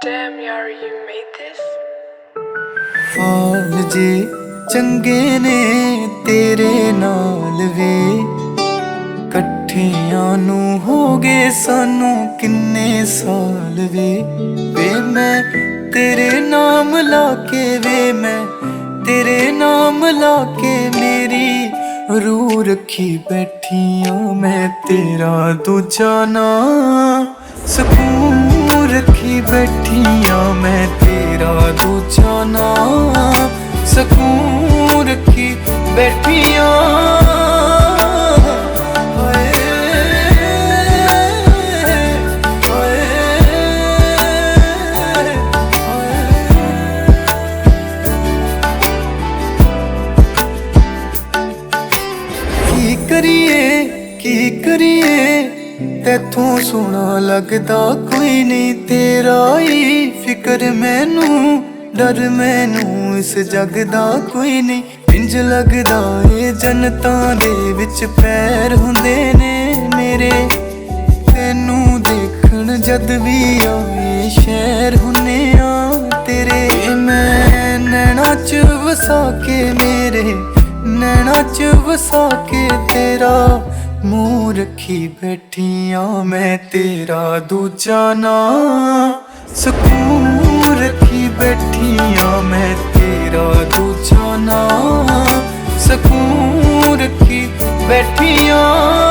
Damn, Yari, you made this? ਹਾਲ ਜੇ ਚੰਗੇ ਨੇ ਤੇਰੇ ਨਾਲ ਵੇ, ਇਕੱਠਿਆਂ ਨੂੰ ਹੋ ਗਏ ਸਾਨੂੰ ਕਿੰਨੇ ਸਾਲ ਵੇ। ਵੇ ਮੈਂ ਤੇਰੇ ਨਾਮ ਲਾ ਕੇ, ਵੇ ਮੈਂ ਤੇਰੇ ਨਾਮ ਲਾ ਕੇ ਮੇਰੀ ਰੂਹ ਰੱਖੀ ਬੈਠੀ ਆਂ ਮੈਂ ਤੇਰਾ ਦੂਜਾ ਨਾਂ। ਸਕੂਨ ਰੱਖੀ ਬੈਠੀ ਆਂ ਮੈਂ ਤੇਰਾ ਦੂਜਾ ਨਾਂ। ਸਕੂਨ ਰੱਖੀ ਬੈਠੀ ਆਂ। ਕੀ ਕਰੀਏ ਤੈਥੋਂ ਸੋਹਣਾ ਲੱਗਦਾ ਕੋਈ ਨਹੀਂ ਤੇਰਾ ਹੀ ਫਿਕਰ ਮੈਨੂੰ, ਡਰ ਮੈਨੂੰ ਇਸ ਜੱਗ ਦਾ ਕੋਈ ਨਹੀਂ। ਇੰਜ ਲੱਗਦਾ ਏ ਜਨਤਾਂ ਦੇ ਵਿੱਚ ਪੈਰ ਹੁੰਦੇ ਨੇ ਮੇਰੇ, ਤੈਨੂੰ ਦੇਖਣ ਜਦ ਵੀ ਆਏ ਸ਼ਹਿਰ ਹੁੰਨੇ ਆ ਤੇਰੇ। ਮੈਂ ਨੈਣਾ ਚ ਵਸਾ ਕੇ, ਮੇਰੇ ਨੈਣਾ ਚ ਵਸਾ ਕੇ ਤੇਰਾ ਮੂੰਹ ਰੱਖੀ ਬੈਠੀ ਆਂ ਮੈਂ ਤੇਰਾ ਦੂਜਾ ਨਾਂ। ਸਕੂਨ ਰੱਖੀ ਬੈਠੀ ਆਂ ਮੈਂ ਤੇਰਾ ਦੂਜਾ ਨਾਂ। ਸਕੂਨ ਰੱਖੀ ਬੈਠੀ ਆਂ।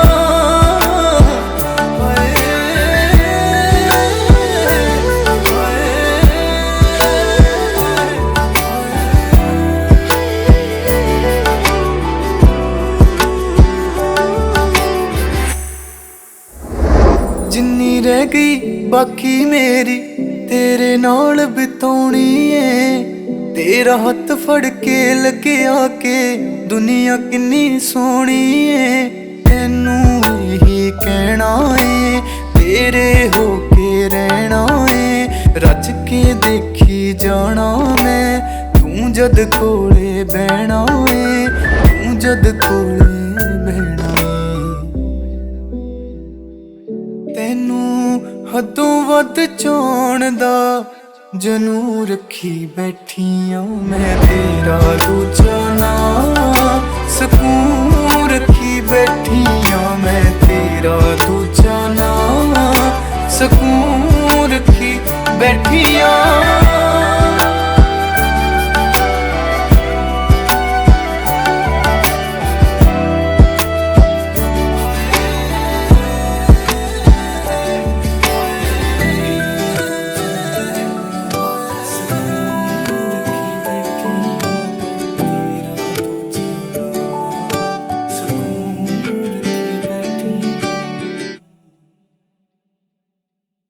ਜਿੰਨੀ ਰਹਿ ਗਈ ਬਾਕੀ ਮੇਰੀ ਤੇਰੇ ਨਾਲ ਬਿਤਾਉਣੀ ਏ, ਤੇਰਾ ਹੱਥ ਫੜ ਕੇ ਲੱਗਿਆ ਕਿ ਦੁਨੀਆ ਕਿੰਨੀ ਸੋਹਣੀ ਏ। ਤੈਨੂੰ ਇਹੀ ਕਹਿਣਾ ਏ ਤੇਰੇ ਹੋ ਕੇ ਰਹਿਣਾ ਏ, ਰੱਜ ਕੇ ਦੇਖੀ ਜਾਣਾ ਮੈਂ ਤੂੰ ਜਦ ਕੋਲੇ ਬਹਿਣਾ ਏ, ਤੂੰ ਜਦ ਕੋਲੇ ਬਹਿਣਾ ਏ। ਤੈਨੂੰ ਹੱਦੋਂ ਵੱਧ ਚਾਹੁਣ ਦਾ ਜਨੂੰਨ ਰੱਖੀ ਬੈਠੀ ਆਂ ਮੈਂ ਤੇਰਾ ਦੂਜਾ ਨਾਂ।